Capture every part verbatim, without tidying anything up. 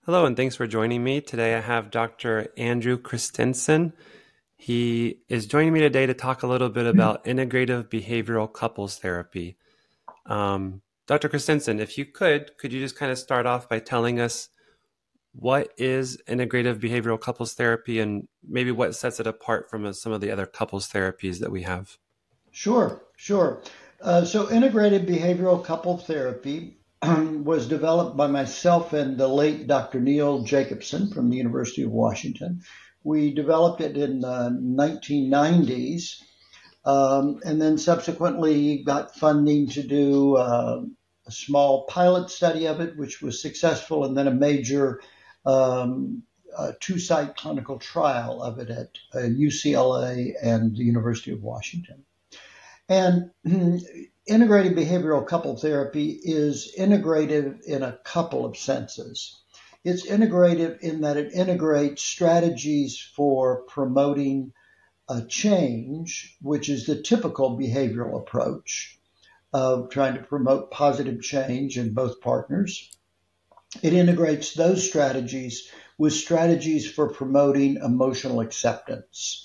Hello, and thanks for joining me. Today I have Doctor Andrew Christensen. He is joining me today to talk a little bit about integrative behavioral couples therapy. Um, Doctor Christensen, if you could, could you just kind of start off by telling us what is integrative behavioral couples therapy and maybe what sets it apart from uh, some of the other couples therapies that we have? Sure, sure. Uh, so integrated behavioral couple therapy was developed by myself and the late Doctor Neil Jacobson from the University of Washington. We developed it in the nineteen nineties, um, and then subsequently got funding to do uh, a small pilot study of it, which was successful, and then a major um, uh, two-site clinical trial of it at uh, U C L A and the University of Washington. And integrated behavioral couple therapy is integrative in a couple of senses. It's integrative in that it integrates strategies for promoting a change, which is the typical behavioral approach of trying to promote positive change in both partners. It integrates those strategies with strategies for promoting emotional acceptance.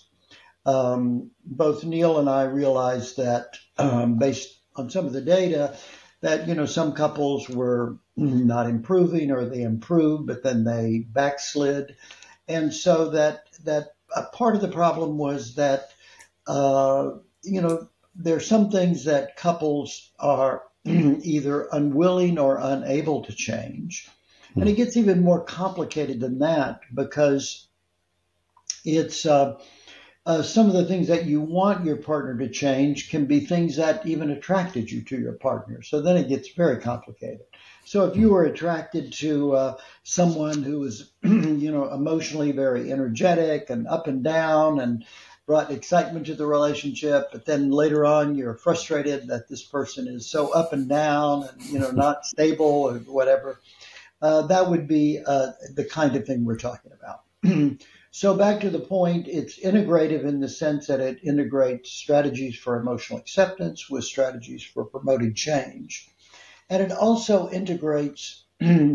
Um, both Neil and I realized that um, based on some of the data that, you know, some couples were not improving or they improved, but then they backslid. And so that, that a part of the problem was that, uh, you know, there are some things that couples are either unwilling or unable to change. And it gets even more complicated than that because it's, uh, Uh, some of the things that you want your partner to change can be things that even attracted you to your partner. So then it gets very complicated. So if you were attracted to uh, someone who was, you know, emotionally very energetic and up and down and brought excitement to the relationship, but then later on you're frustrated that this person is so up and down and, you know, not stable or whatever, uh, that would be uh, the kind of thing we're talking about. So back to the point, it's integrative in the sense that it integrates strategies for emotional acceptance with strategies for promoting change. And it also integrates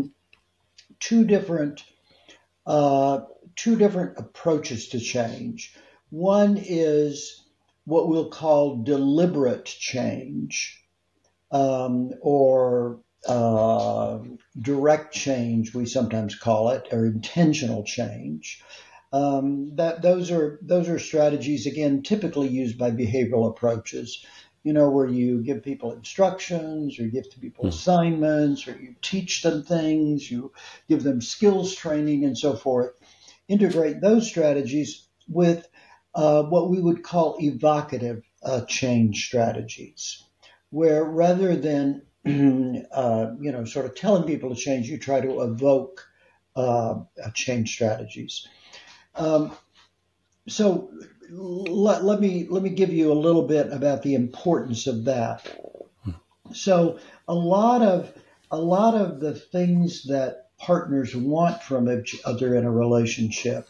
two different uh, two different approaches to change. One is what we'll call deliberate change, um, or uh, direct change, we sometimes call it, or intentional change. Um, that those are those are strategies again typically used by behavioral approaches, you know, where you give people instructions or give to people assignments or you teach them things, you give them skills training and so forth. Integrate those strategies with uh, what we would call evocative uh, change strategies, where rather than uh, you know sort of telling people to change, you try to evoke uh, change strategies. Um, so let, let me let me give you a little bit about the importance of that. So a lot of a lot of the things that partners want from each other in a relationship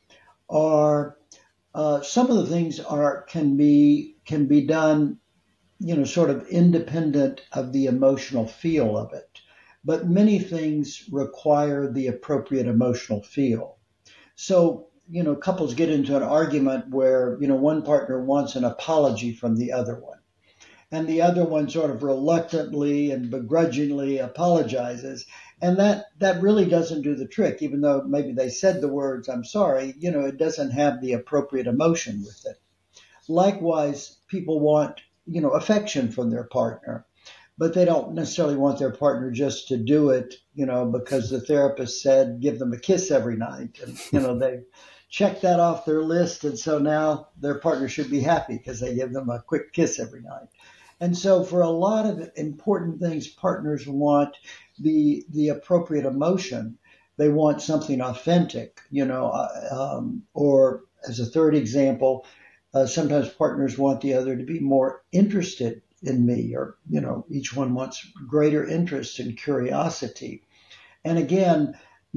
are uh, some of the things are can be can be done, you know, sort of independent of the emotional feel of it, but many things require the appropriate emotional feel. So, you know, couples get into an argument where, you know, one partner wants an apology from the other one, and the other one sort of reluctantly and begrudgingly apologizes. And that, that really doesn't do the trick, even though maybe they said the words, I'm sorry, you know, it doesn't have the appropriate emotion with it. Likewise, people want, you know, affection from their partner, but they don't necessarily want their partner just to do it, you know, because the therapist said, give them a kiss every night. And, you know, they check that off their list. And so now their partner should be happy because they give them a quick kiss every night. And so for a lot of important things, partners want the, the appropriate emotion. They want something authentic, you know, um, or as a third example, uh, sometimes partners want the other to be more interested in me, or, you know, each one wants greater interest and curiosity. And again,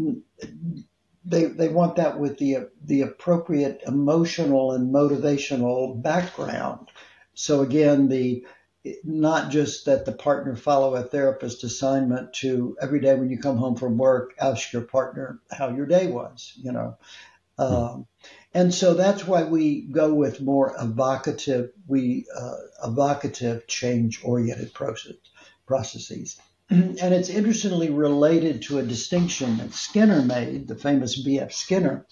they they want that with the the appropriate emotional and motivational background. So again, the not just that the partner follow a therapist assignment to every day when you come home from work, ask your partner how your day was, you know. Um, and so that's why we go with more evocative, we uh, evocative change-oriented process, processes. And it's interestingly related to a distinction that Skinner made, the famous B F Skinner.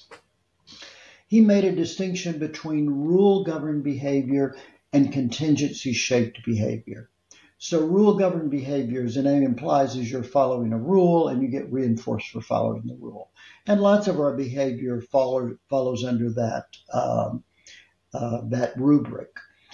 He made a distinction between rule-governed behavior and contingency-shaped behavior. So rule-governed behavior, as the name implies, is you're following a rule and you get reinforced for following the rule. And lots of our behavior follow, follows under that um, uh, that rubric.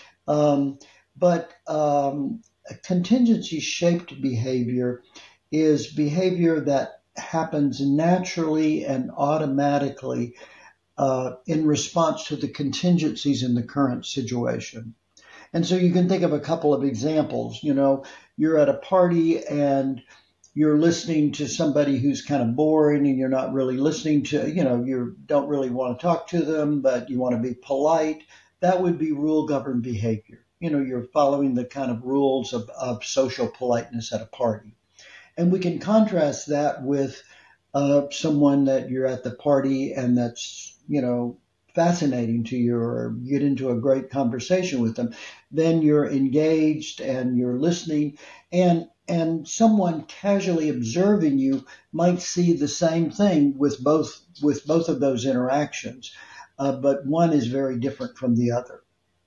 Um, but um, contingency-shaped behavior is behavior that happens naturally and automatically uh, in response to the contingencies in the current situation. And so you can think of a couple of examples. You know, you're at a party and you're listening to somebody who's kind of boring and you're not really listening to, you know, you don't really want to talk to them, but you want to be polite. That would be rule-governed behavior. You know, you're following the kind of rules of, of social politeness at a party. And we can contrast that with uh, someone that you're at the party and that's, you know, fascinating to you, or get into a great conversation with them. Then you're engaged and you're listening, and and someone casually observing you might see the same thing with both with both of those interactions, uh, but one is very different from the other.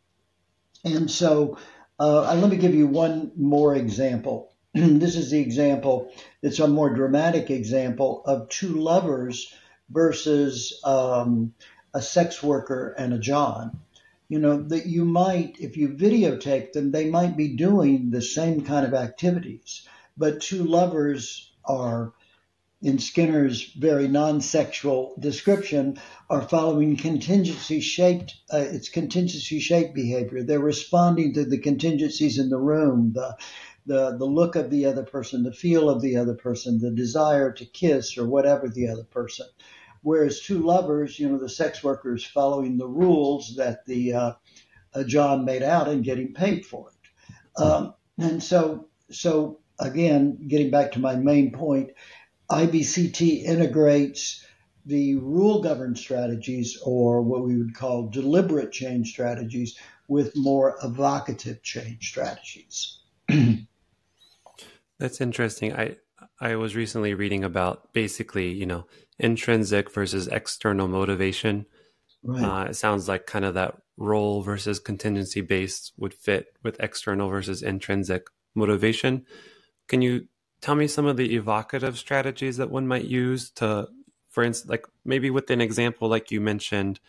And so uh, let me give you one more example. This is the example, it's a more dramatic example of two lovers versus um, a sex worker and a John. You know, that you might, if you videotape them, they might be doing the same kind of activities, but two lovers are, in Skinner's very non-sexual description, are following contingency-shaped, uh, it's contingency-shaped behavior. They're responding to the contingencies in the room, the, the, the look of the other person, the feel of the other person, the desire to kiss or whatever the other person. Whereas two lovers, you know, the sex worker is following the rules that the uh, uh, John made out and getting paid for it. Um, and so, so again, getting back to my main point, I B C T integrates the rule-governed strategies, or what we would call deliberate change strategies, with more evocative change strategies. That's interesting. I I was recently reading about basically, you know, intrinsic versus external motivation. Right. Uh, it sounds like kind of that role versus contingency based would fit with external versus intrinsic motivation. Can you tell me some of the evocative strategies that one might use to, for instance, like maybe with an example like you mentioned,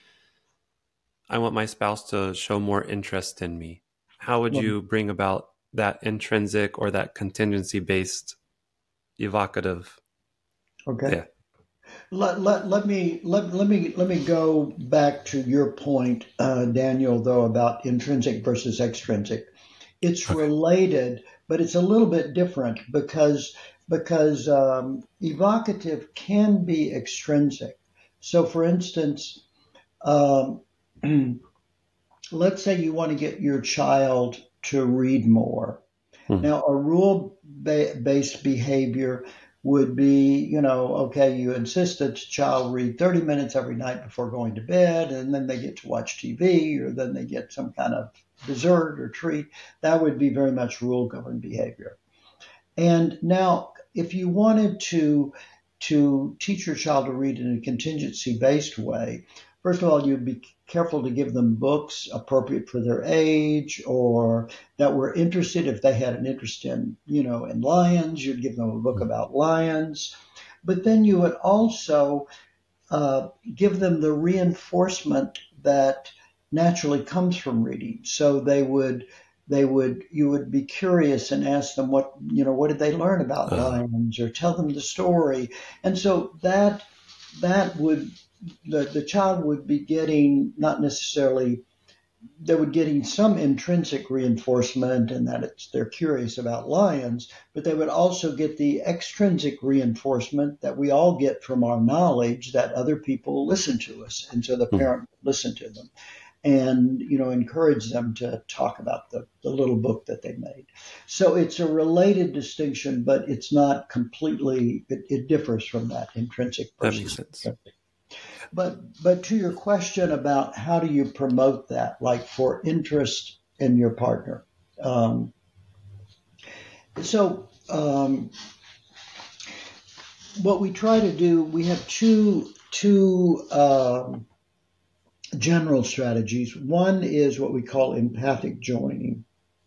I want my spouse to show more interest in me. How would you bring about that intrinsic or that contingency based evocative? Okay. Yeah. Let, let, let me let, let me let me go back to your point, uh, Daniel, though, about intrinsic versus extrinsic. It's Okay. related, but it's a little bit different because because um, evocative can be extrinsic. So, for instance, um, let's say you want to get your child to read more. Hmm. Now, a rule-based behavior would be, you know, okay, you insist that the child read thirty minutes every night before going to bed, and then they get to watch T V, or then they get some kind of dessert or treat. That would be very much rule-governed behavior. And now, if you wanted to, to teach your child to read in a contingency-based way, first of all, you'd be careful to give them books appropriate for their age, or that were interested. If they had an interest in, you know, in lions, you'd give them a book about lions. But then you would also uh, give them the reinforcement that naturally comes from reading. So they would, they would, you would be curious and ask them what, you know, what did they learn about uh-huh. lions, or tell them the story. And so that, that would, The, the child would be getting not necessarily, they would getting some intrinsic reinforcement in that it's, they're curious about lions, but they would also get the extrinsic reinforcement that we all get from our knowledge that other people listen to us. And so the parent would listen to them. and, you know, encourage them to talk about the, the little book that they made. So it's a related distinction, but it's not completely, it, it differs from that intrinsic That makes versus sense. extrinsic. But, but to your question about how do you promote that, like for interest in your partner. Um, so um, what we try to do, we have two, two, um, general strategies. One is what we call empathic joining.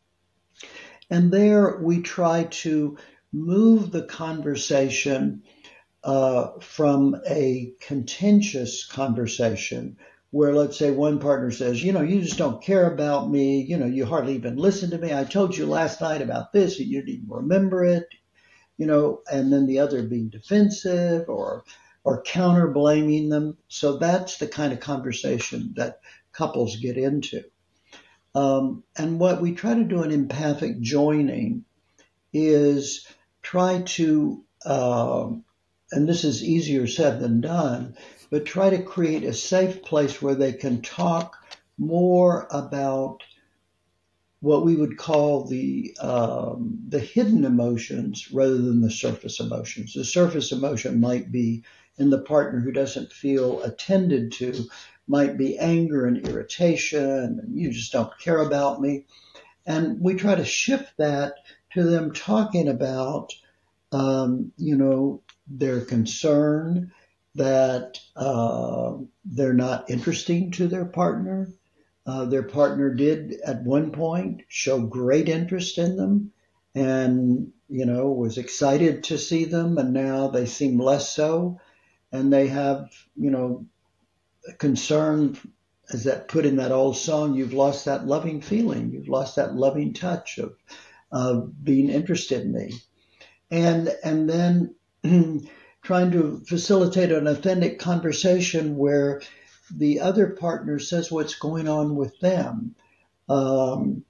And there we try to move the conversation uh, from a contentious conversation where, let's say, one partner says, you know, you just don't care about me. You know, you hardly even listen to me. I told you last night about this and you didn't even remember it, you know, and then the other being defensive or or counter blaming them. So that's the kind of conversation that couples get into. Um, and what we try to do in empathic joining is try to, um, and this is easier said than done, but try to create a safe place where they can talk more about what we would call the um, the hidden emotions rather than the surface emotions. The surface emotion might be in the partner who doesn't feel attended to, might be anger and irritation, and you just don't care about me. And we try to shift that to them talking about, um, you know, their concern that uh, they're not interesting to their partner. Uh, their partner did at one point show great interest in them and, you know, was excited to see them, and now they seem less so. And they have, you know, concern, as that put in that old song, you've lost that loving feeling. You've lost that loving touch of uh, being interested in me. And, and then trying to facilitate an authentic conversation where the other partner says what's going on with them. Um,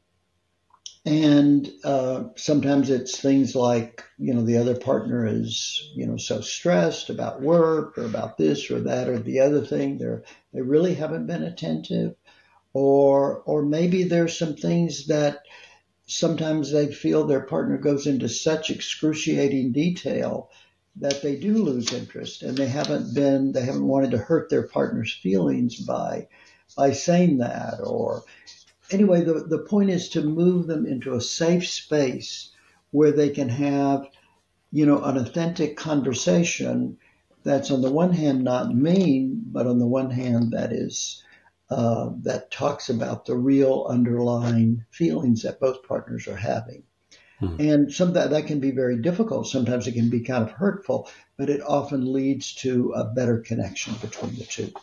and uh, sometimes it's things like, you know, the other partner is, you know, so stressed about work or about this or that or the other thing. They're, they really haven't been attentive. Or, or maybe there's some things that sometimes they feel their partner goes into such excruciating detail that they do lose interest, and they haven't been, they haven't wanted to hurt their partner's feelings by, by saying that. Or anyway, the, the point is to move them into a safe space where they can have, you know, an authentic conversation that's on the one hand not mean, but on the one hand that is, uh, that talks about the real underlying feelings that both partners are having. Mm-hmm. And some that, that can be very difficult. Sometimes it can be kind of hurtful, but it often leads to a better connection between the two.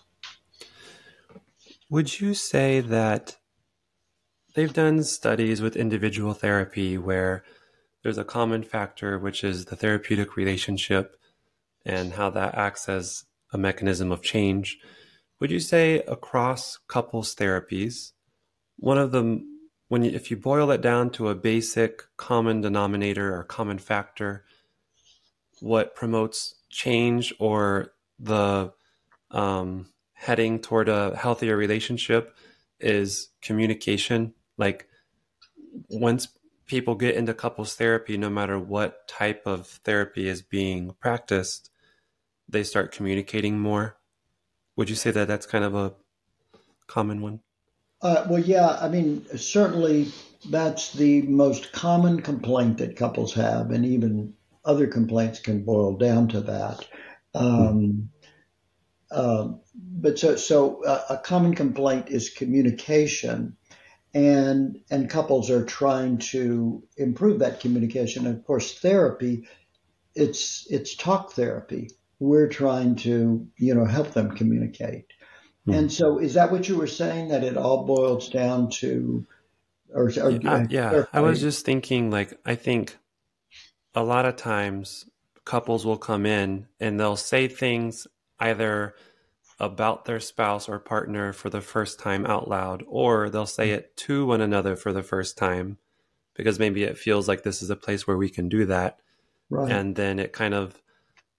Would you say that they've done studies with individual therapy where there's a common factor, which is the therapeutic relationship and how that acts as a mechanism of change? Would you say across couples therapies, one of them, when you, if you boil it down to a basic common denominator or common factor, what promotes change or the um, heading toward a healthier relationship is communication? Like once people get into couples therapy, no matter what type of therapy is being practiced, they start communicating more. Would you say that that's kind of a common one? Uh, well, yeah, I mean, certainly that's the most common complaint that couples have, and even other complaints can boil down to that. Um, uh, but so, so uh, a common complaint is communication, and and couples are trying to improve that communication. And of course, therapy, it's it's talk therapy. We're trying to, you know, help them communicate. And so is that what you were saying, that it all boils down to, or, or yeah, yeah. I was just thinking, like, I think a lot of times couples will come in and they'll say things either about their spouse or partner for the first time out loud, or they'll say it to one another for the first time because maybe it feels like this is a place where we can do that. Right. And then it kind of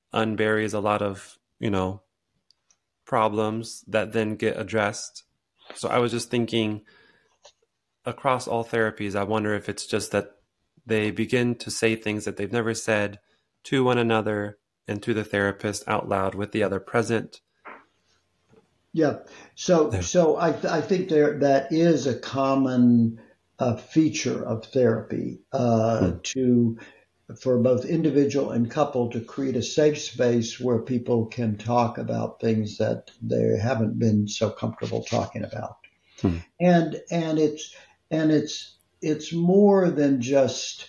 unburies a lot of, you know, problems that then get addressed So I was just thinking, across all therapies, I wonder if it's just that they begin to say things that they've never said to one another and to the therapist out loud with the other present. Yeah. So, Yeah. so I, th- I think there that is a common uh, feature of therapy uh, Hmm. to for both individual and couple to create a safe space where people can talk about things that they haven't been so comfortable talking about. Hmm. And and it's and it's it's more than just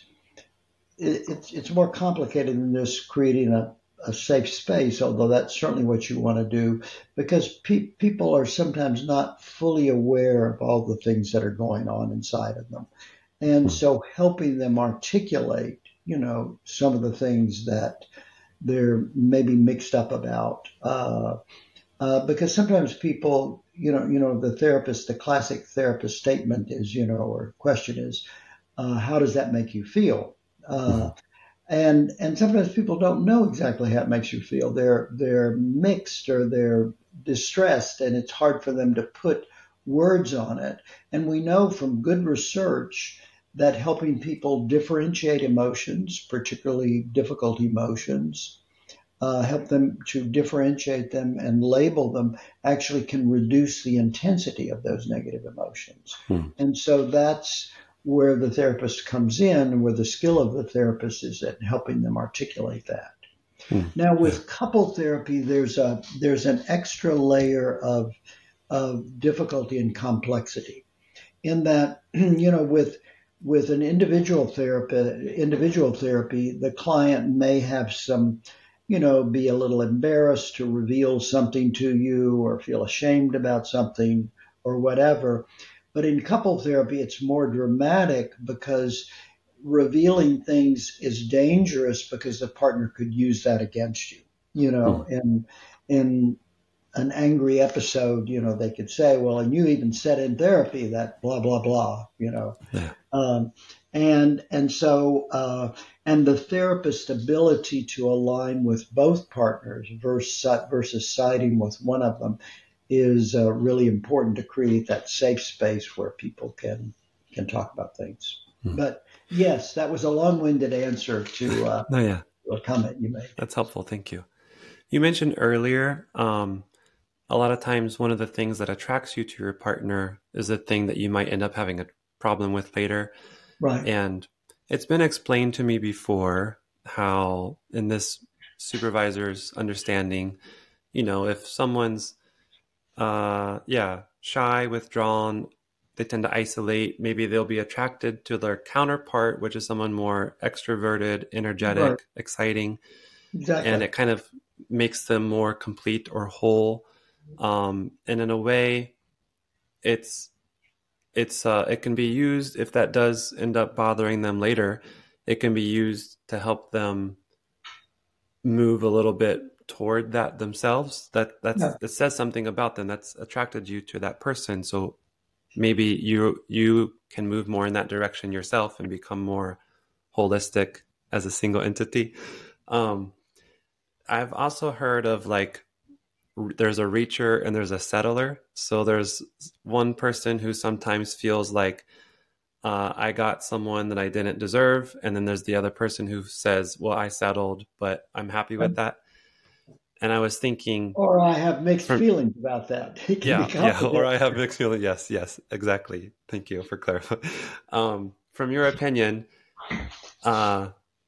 it, it's it's more complicated than just creating a, a safe space, although that's certainly what you want to do, because pe- people are sometimes not fully aware of all the things that are going on inside of them. And Hmm. so helping them articulate, you know, some of the things that they're maybe mixed up about. Uh, uh, because sometimes people, you know, you know, the therapist, the classic therapist statement is, you know, or question is, uh, how does that make you feel? Hmm. Uh, and and sometimes people don't know exactly how it makes you feel. They're they're mixed or they're distressed, and it's hard for them to put words on it. And we know from good research that helping people differentiate emotions, particularly difficult emotions, uh, help them to differentiate them and label them, actually can reduce the intensity of those negative emotions. Hmm. And so that's where the therapist comes in, and where the skill of the therapist is at helping them articulate that. Hmm. Now, Yeah. with couple therapy, there's a there's an extra layer of of difficulty and complexity in that you know with with an individual therapy individual therapy, the client may have some, you know, be a little embarrassed to reveal something to you or feel ashamed about something or whatever. But in couple therapy, it's more dramatic because revealing things is dangerous because the partner could use that against you. You Hmm. know, in in an angry episode, you know, they could say, well, and you even said in therapy that blah, blah, blah, you know. Yeah. Um, and and so uh, and the therapist's ability to align with both partners versus versus siding with one of them is uh, really important to create that safe space where people can can talk about things. Hmm. But yes, that was a long-winded answer to uh, No, yeah, a comment you made. that's helpful. Thank you. You mentioned earlier, um, a lot of times one of the things that attracts you to your partner is a thing that you might end up having a problem with later. Right. And it's been explained to me before how, in this supervisor's understanding, you know, if someone's, uh, yeah, shy, withdrawn, they tend to isolate, maybe they'll be attracted to their counterpart, which is someone more extroverted, Right. energetic, exciting, and Exactly. it kind of makes them more complete or whole. Um, and in a way, it's it's uh, it can be used if that does end up bothering them later. It can be used to help them move a little bit toward that themselves. That Yeah. that's it says something about them that's attracted you to that person. So maybe you you can move more in that direction yourself and become more holistic as a single entity. Um, I've also heard of like there's a reacher and there's a settler. So there's one person who sometimes feels like uh, I got someone that I didn't deserve. And then there's the other person who says, well, I settled, but I'm happy with that. And I was thinking, Or I have mixed from, feelings about that. It can be yeah, yeah, or complicated. I have mixed feelings. Yes, yes, exactly. Thank you for clarifying. Um, from your opinion, uh,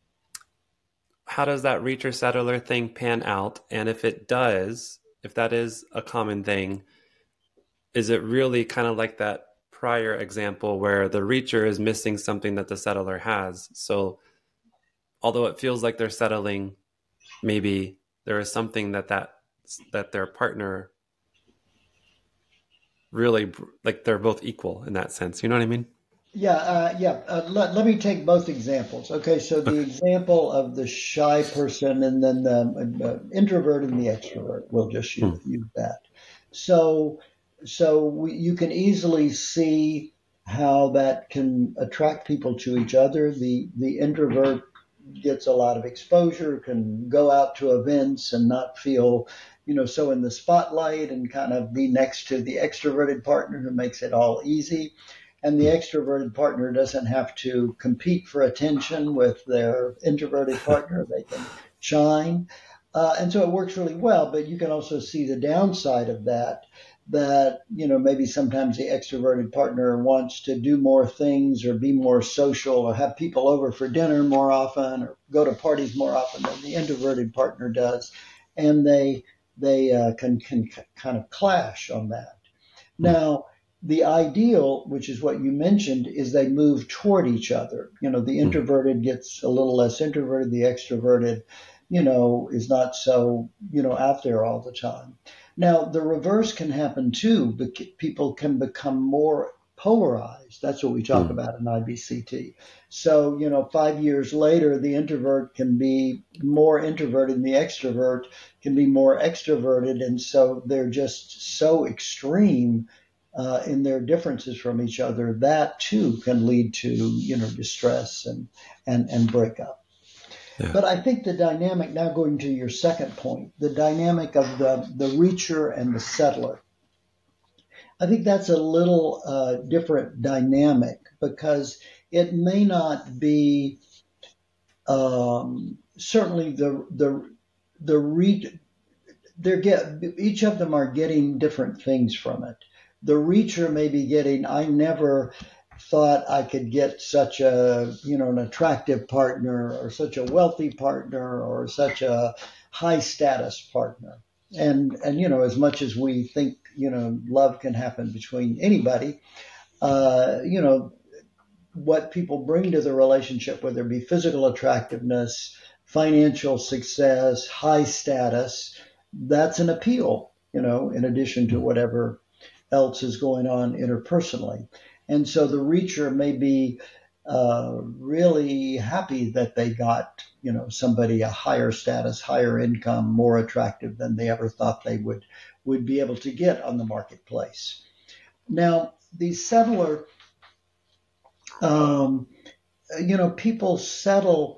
how does that reacher settler thing pan out? And if it does, if that is a common thing, is it really kind of like that prior example where the reacher is missing something that the settler has? So although it feels like they're settling, maybe there is something that that that their partner really like they're both equal in that sense. You know what I mean? Yeah, uh, yeah. Uh, let, let me take both examples. Okay, so the Okay. example of the shy person and then the uh, introvert and the extrovert. We'll just Hmm. use, use that. So, so we, you can easily see how that can attract people to each other. The the introvert gets a lot of exposure, can go out to events and not feel you know, so in the spotlight and kind of be next to the extroverted partner who makes it all easy. And the extroverted partner doesn't have to compete for attention with their introverted partner. They can shine. Uh, and so it works really well, but you can also see the downside of that, that, you know, maybe sometimes the extroverted partner wants to do more things or be more social or have people over for dinner more often or go to parties more often than the introverted partner does. And they, they uh, can, can kind of clash on that. Now, the ideal, which is what you mentioned, is they move toward each other. You know, the introverted gets a little less introverted, the extroverted, you know, is not so, you know, out there all the time. Now, the reverse can happen too. People can become more polarized. That's what we talk mm. about in I B C T. So, you know, five years later, the introvert can be more introverted and the extrovert can be more extroverted. And so they're just so extreme uh, in their differences from each other. That too can lead to, you know, distress and, and, and breakup. Yeah. But I think the dynamic, now going to your second point, the dynamic of the, the reacher and the settler, I think that's a little uh, different dynamic because it may not be um, certainly the the the re- they're get each of them are getting different things from it. The reacher may be getting, I never thought I could get such a, you know, an attractive partner or such a wealthy partner or such a high status partner. And, and, you know, as much as we think, you know, love can happen between anybody, uh, you know, what people bring to the relationship, whether it be physical attractiveness, financial success, high status, that's an appeal, you know, in addition to whatever else is going on interpersonally. And so the reacher may be uh, really happy that they got, you know, somebody a higher status, higher income, more attractive than they ever thought they would, would be able to get on the marketplace. Now, the settler, um, you know, people settle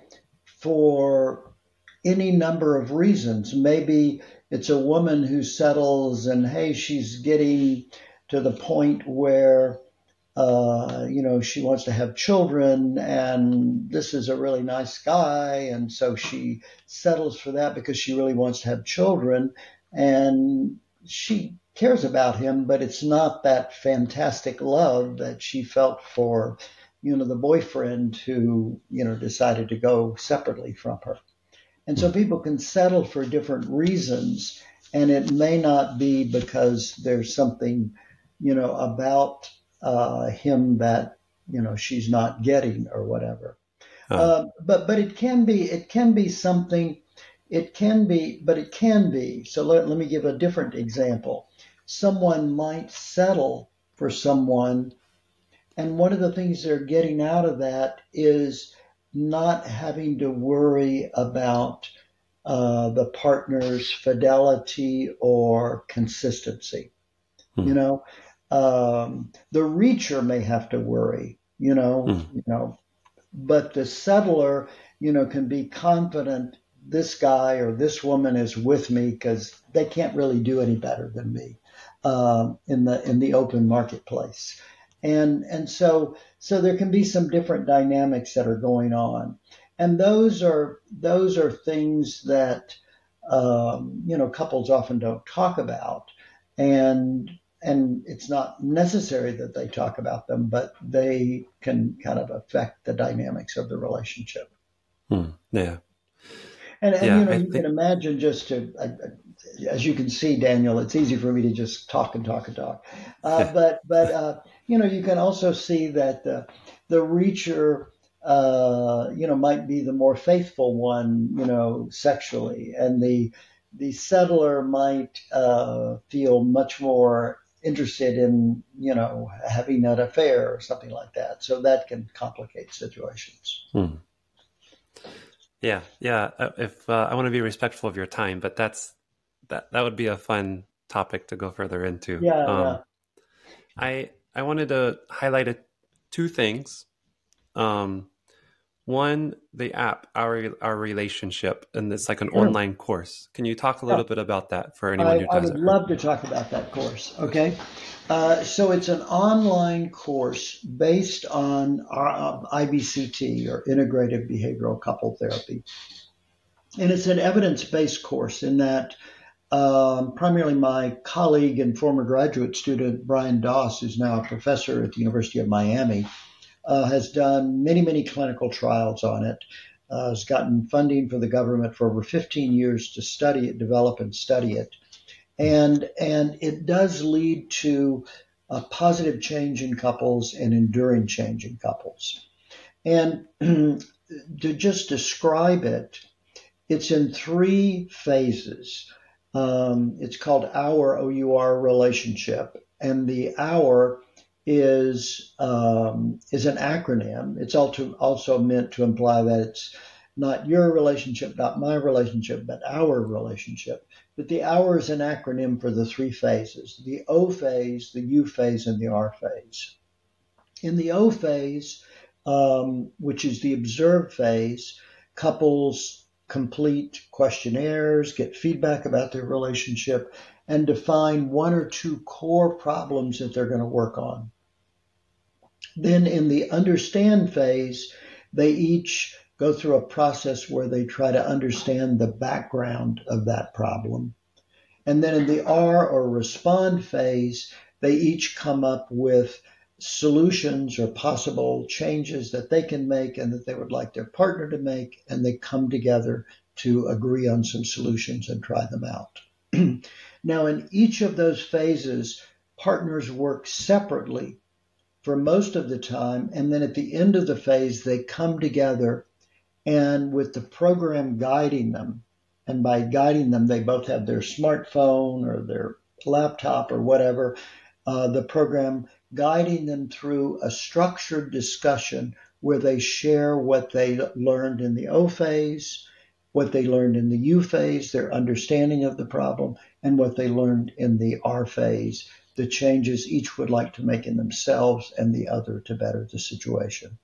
for any number of reasons. Maybe it's a woman who settles and, hey, she's getting to the point where Uh, you know, she wants to have children and this is a really nice guy. And so she settles for that because she really wants to have children and she cares about him, but it's not that fantastic love that she felt for, you know, the boyfriend who, you know, decided to go separately from her. And so people can settle for different reasons and it may not be because there's something, you know, about Uh, him that, you know, she's not getting or whatever. Oh. Uh, but but it can be it can be something. It can be, but it can be. So let, let me give a different example. Someone might settle for someone, and one of the things they're getting out of that is not having to worry about uh, the partner's fidelity or consistency. Hmm. You know. Um, the reacher may have to worry, you know, mm. you know, but the settler, you know, can be confident this guy or this woman is with me because they can't really do any better than me um, in the in the open marketplace, and and so so there can be some different dynamics that are going on, and those are those are things that um, you know couples often don't talk about, and. And it's not necessary that they talk about them, but they can kind of affect the dynamics of the relationship. Hmm. Yeah. And, and yeah, you know, I you think... can imagine just to, as you can see, Daniel, it's easy for me to just talk and talk and talk. Uh, but, but uh, you know, you can also see that the, the reacher, uh, you know, might be the more faithful one, you know, sexually. And the, the settler might uh, feel much more interested in, you know, having an affair or something like that. So that can complicate situations. Hmm. Yeah, yeah. If uh, I want to be respectful of your time, but that's that that would be a fun topic to go further into. Yeah, um, yeah. I I wanted to highlight a, two things. Um, One, the app, our our relationship, and it's like an Sure. online course. Can you talk a Yeah. little bit about that for anyone I, who I would doesn't heard? love to talk about that course. Okay. Uh, so it's an online course based on our, uh, I B C T, or Integrative Behavioral Couple Therapy. And it's an evidence-based course in that um, primarily my colleague and former graduate student, Brian Doss, who's now a professor at the University of Miami, uh, has done many, many clinical trials on it, uh, has gotten funding for the government for over fifteen years to study it, develop and study it. And, and it does lead to a positive change in couples and enduring change in couples. And to just describe it, it's in three phases. Um, it's called our O U R relationship, and the our is um, is an acronym. It's also also meant to imply that it's not your relationship, not my relationship, but our relationship. But the our is an acronym for the three phases: the O phase, the U phase, and the R phase. In the O phase, um, which is the observed phase, couples complete questionnaires, get feedback about their relationship, and define one or two core problems that they're going to work on. Then in the understand phase, they each go through a process where they try to understand the background of that problem. And then in the R, or respond phase, they each come up with solutions or possible changes that they can make and that they would like their partner to make, and they come together to agree on some solutions and try them out. Now, in each of those phases, partners work separately for most of the time, and then at the end of the phase, they come together, and with the program guiding them, and by guiding them, they both have their smartphone or their laptop or whatever, uh, the program guiding them through a structured discussion where they share what they learned in the O phase, what they learned in the U phase, their understanding of the problem, and what they learned in the R phase, the changes each would like to make in themselves and the other to better the situation.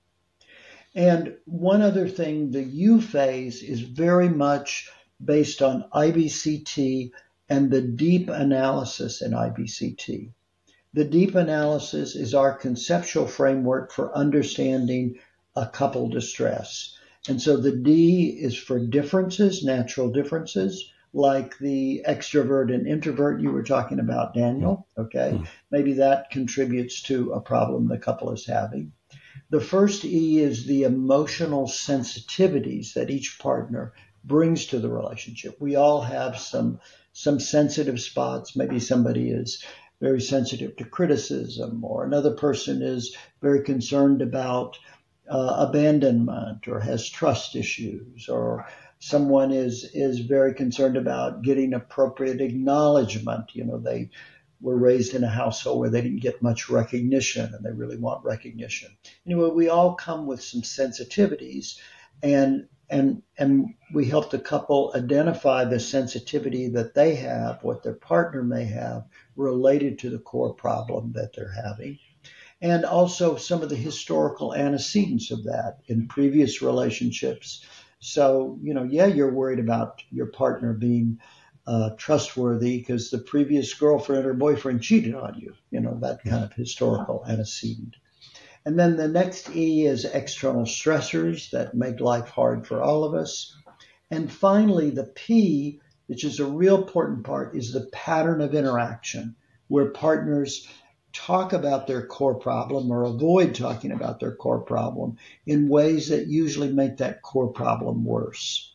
And one other thing, the U phase is very much based on I B C T and the deep analysis in I B C T. The deep analysis is our conceptual framework for understanding a couple distress. And so the D is for differences, natural differences, like the extrovert and introvert you were talking about, Daniel. Okay, maybe that contributes to a problem the couple is having. The first E is the emotional sensitivities that each partner brings to the relationship. We all have some some sensitive spots. Maybe somebody is very sensitive to criticism, or another person is very concerned about uh, abandonment or has trust issues, or someone is is very concerned about getting appropriate acknowledgement. You know, they were raised in a household where they didn't get much recognition and they really want recognition. Anyway, we all come with some sensitivities, and and and we help the couple identify the sensitivity that they have, what their partner may have related to the core problem that they're having, and also some of the historical antecedents of that in previous relationships. So, you know, yeah, you're worried about your partner being Uh, trustworthy because the previous girlfriend or boyfriend cheated on you, you know, that kind of historical antecedent. And then the next E is external stressors that make life hard for all of us. And finally, the P, which is a real important part, is the pattern of interaction, where partners talk about their core problem or avoid talking about their core problem in ways that usually make that core problem worse.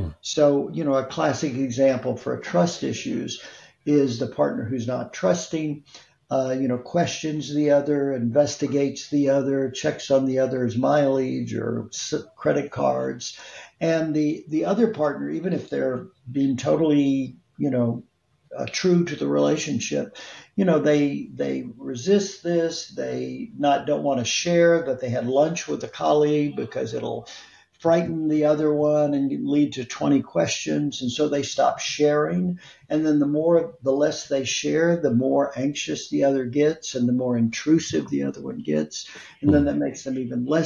So, you know, a classic example for trust issues is the partner who's not trusting, uh, you know, questions the other, investigates the other, checks on the other's mileage or credit cards. And the, the other partner, even if they're being totally, you know, uh, true to the relationship, you know, they they resist this. They not don't want to share that they had lunch with a colleague because it'll frighten the other one and lead to twenty questions. And so they stop sharing. And then the more, the less they share, the more anxious the other gets and the more intrusive the other one gets. And then that makes them even less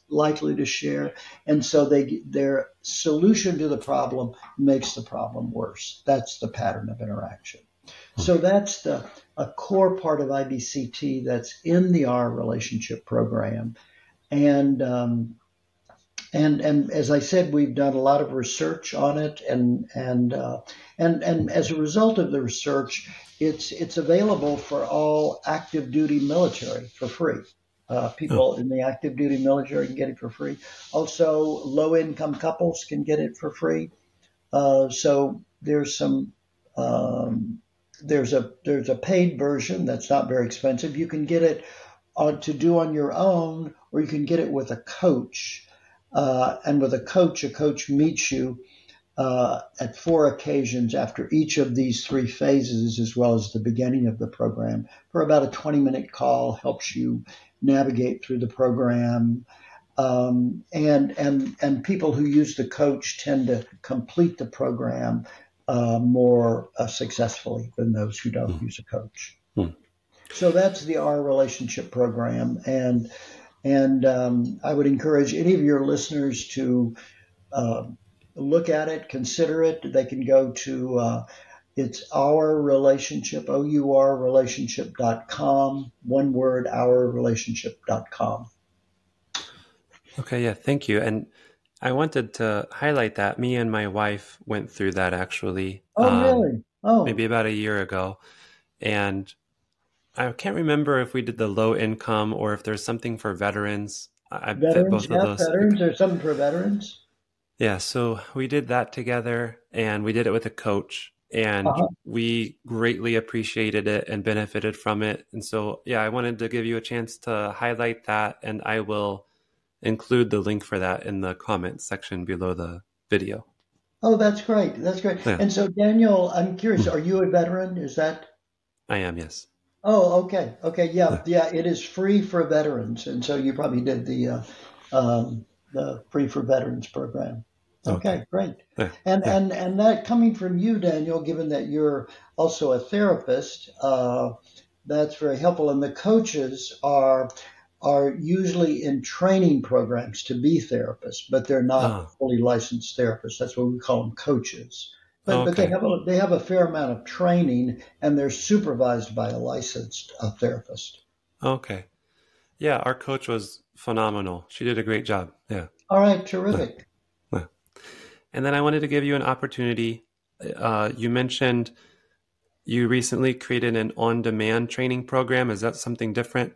likely to share. And so they their solution to the problem makes the problem worse. That's the pattern of interaction. So that's the a core part of I B C T that's in the R relationship program. And um, and and as I said, we've done a lot of research on it, and and uh, and and as a result of the research, it's it's available for all active duty military for free. Uh, people Oh, in the active duty military can get it for free. Also, low income couples can get it for free. Uh, so there's some um, there's a there's a paid version that's not very expensive. You can get it uh, to do on your own, or you can get it with a coach. Uh, and with a coach, a coach meets you uh, at four occasions after each of these three phases, as well as the beginning of the program, for about a twenty minute call, helps you navigate through the program. Um, and and and people who use the coach tend to complete the program uh, more uh, successfully than those who don't mm, use a coach. mm. So that's the R relationship program, and and um, I would encourage any of your listeners to uh, look at it, consider it. They can go to uh, it's our relationship, O U R relationship dot com. One word, our relationship dot com. Okay, yeah, thank you. And I wanted to highlight that me and my wife went through that actually, Oh, um, really? Oh, maybe about a year ago. And I can't remember if we did the low income or if there's something for veterans. I I fit veterans, both of yeah, those. veterans. There's something for veterans. Yeah, so we did that together and we did it with a coach and Uh-huh. we greatly appreciated it and benefited from it. And so, yeah, I wanted to give you a chance to highlight that and I will include the link for that in the comments section below the video. Oh, that's great. That's great. Yeah, And so, Daniel, I'm curious, mm, are you a veteran? Is that? I am, yes. Oh, okay. Okay. Yeah. Yeah, Yeah. It is free for veterans. And so you probably did the, uh, um, the free for veterans program. okay. Okay. Great. Yeah, And, yeah. and, and that coming from you, Daniel, given that you're also a therapist, uh, that's very helpful. And the coaches are, are usually in training programs to be therapists, but they're not Oh, fully licensed therapists. That's what we call them, coaches. But but they okay. have a they have a fair amount of training, and they're supervised by a licensed uh, therapist. Okay. Yeah, our coach was phenomenal. She did a great job. Yeah. All right, Yeah. terrific. Yeah. And then I wanted to give you an opportunity. Uh, you mentioned you recently created an on-demand training program. Is that something different?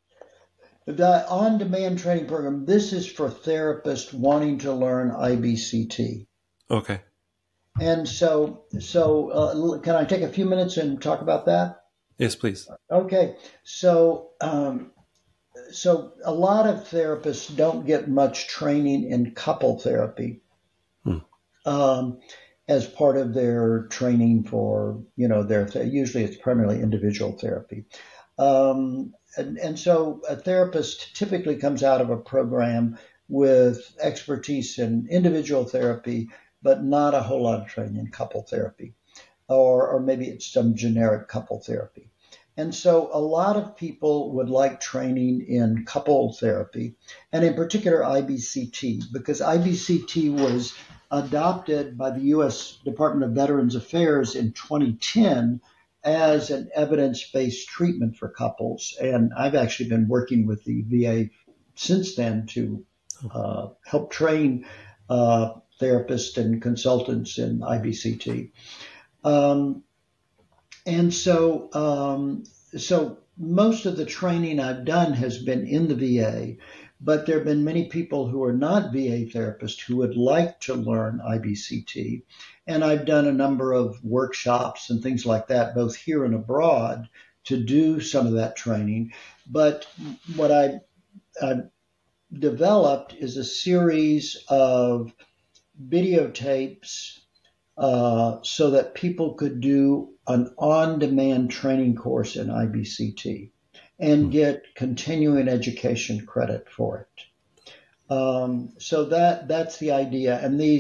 The on-demand training program. This is for therapists wanting to learn I B C T. Okay. And so so uh, can I take a few minutes and talk about that? Yes, please. Okay. So um, so a lot of therapists don't get much training in couple therapy. Hmm. Um, as part of their training for, you know, their, usually it's primarily individual therapy. Um, and, and so a therapist typically comes out of a program with expertise in individual therapy, but not a whole lot of training in couple therapy, or, or maybe it's some generic couple therapy. And so a lot of people would like training in couple therapy, and in particular I B C T, because I B C T was adopted by the U S Department of Veterans Affairs in twenty ten as an evidence-based treatment for couples. And I've actually been working with the V A since then to uh, help train uh, therapists and consultants in I B C T. Um, and so, um, so most of the training I've done has been in the V A, but there have been many people who are not V A therapists who would like to learn I B C T. And I've done a number of workshops and things like that, both here and abroad, to do some of that training. But what I, I've developed is a series of videotapes uh, so that people could do an on-demand training course in I B C T and get continuing education credit for it. Um, so that that's the idea. And these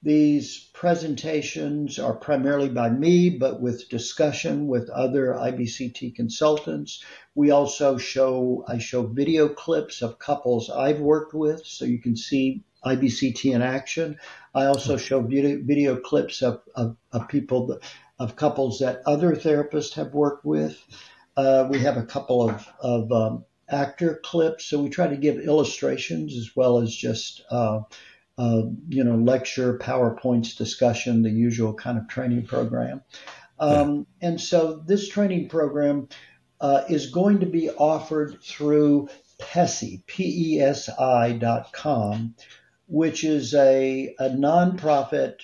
These presentations are primarily by me, but with discussion with other I B C T consultants. We also show, I show video clips of couples I've worked with, so you can see I B C T in action. I also show video, video clips of, of, of people, that, of couples that other therapists have worked with. Uh, we have a couple of, of um, actor clips, so we try to give illustrations as well as just uh, uh, you know, lecture, PowerPoints, discussion, the usual kind of training program. Um, yeah. And so this training program uh, is going to be offered through PESI, P E S I dot com, which is a, a nonprofit,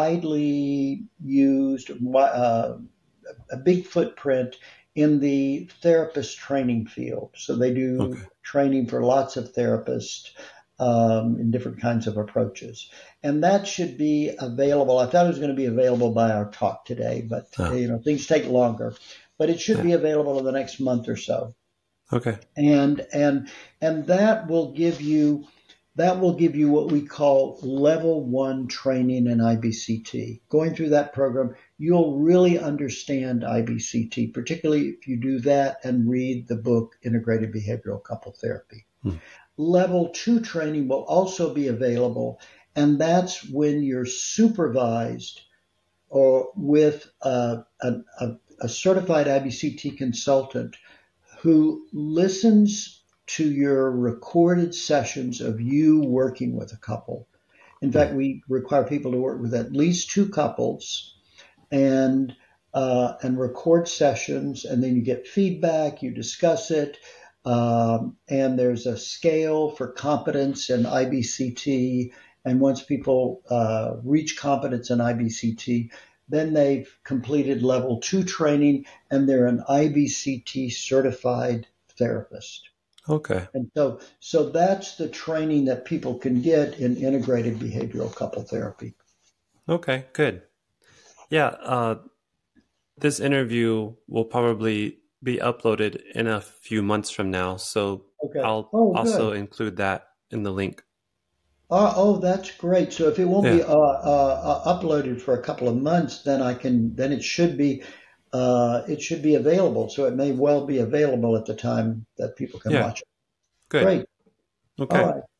widely used, uh, a big footprint in the therapist training field. So they do okay. training for lots of therapists um, in different kinds of approaches. And that should be available. I thought it was going to be available by our talk today, but oh. you know, things take longer. But it should yeah. be available in the next month or so. Okay. And and and that will give you that will give you what we call level one training in I B C T. Going through that program, you'll really understand I B C T, particularly if you do that and read the book Integrated Behavioral Couple Therapy. Hmm. Level two training will also be available, and that's when you're supervised or with a, a, a certified I B C T consultant who listens to your recorded sessions of you working with a couple. In fact, we require people to work with at least two couples and uh, and record sessions, and then you get feedback, you discuss it, um, and there's a scale for competence in I B C T. And once people uh, reach competence in I B C T, then they've completed level two training, and they're an I B C T certified therapist. Okay. And so, so that's the training that people can get in integrated behavioral couple therapy. Okay, good. Yeah, uh, this interview will probably be uploaded in a few months from now, so okay. I'll oh, also include that in the link. Uh, oh, that's great. So if it won't yeah. be uh, uh, uploaded for a couple of months, then I can. Then it should be. Uh, it should be available. So it may well be available at the time that people can yeah. watch it. Good. Great. Okay. All right.